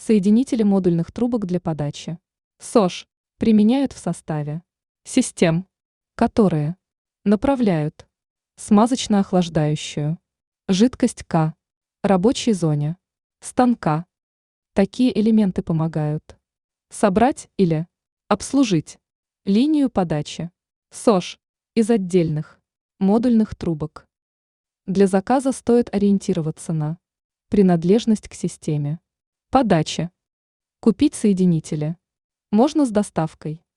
Соединители модульных трубок для подачи СОЖ применяют в составе систем, которые направляют смазочно-охлаждающую жидкость К рабочей зоне станка. Такие элементы помогают собрать или обслужить линию подачи СОЖ из отдельных модульных трубок. Для заказа стоит ориентироваться на принадлежность к системе подачи. Купить соединители можно с доставкой